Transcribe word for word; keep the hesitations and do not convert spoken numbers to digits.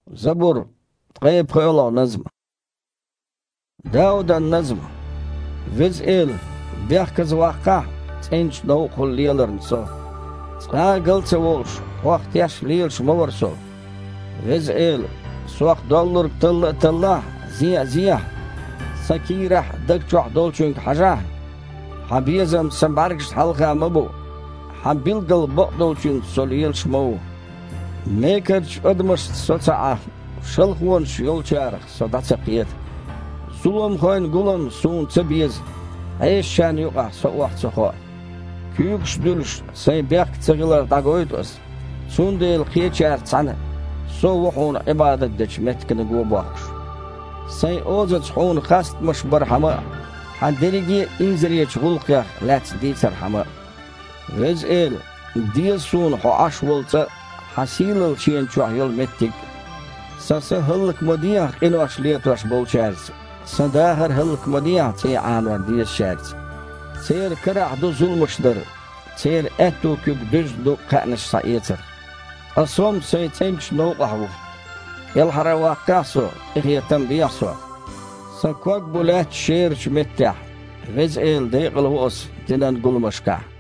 زبور غيب خيولو نظم داود النظم وز إل بيحكز واقع تنش نو خل ليلرن سو قل سوولش وقت يش ليلش مورسو وز إل سوق دولار تل تلا زيا زيا سكيرح دكتوح دولشنك حجاه حبيزم سنباركش حلقة مبو حبيلقل بقدولشن سوليلش مو ميكرش أدمش سوتسعه شلخونش يولشارخ سوداتسقيت ظلم خوين قلم سون تبيز عيش شان يقع سوقت سخوا كيوكش دولش سي بيق تغيلر داقويدوس سون ديل خيچار تسانه سو وحون عبادت دش متكن قو باقش سي اوزت حون خاست مش برحمة حدريجي انزريش غلقيا لات ديتر حما وز إل ديل سون حو عش ولتا حسيل الشين شوح يل متك سسهلك مديا قنواش ليتواش بولشارز سداهر هلك مديا تي عانور ديس شارز سير كرع دو ظلمشدر سير اتو كيك دج دو قعنش سايتر أصوم سيتنش نوقعو يلحر واقعسو إخيتم بيحسو سكوك بولات شيرش متح وز إل ديقل ووس دينان قلمشكا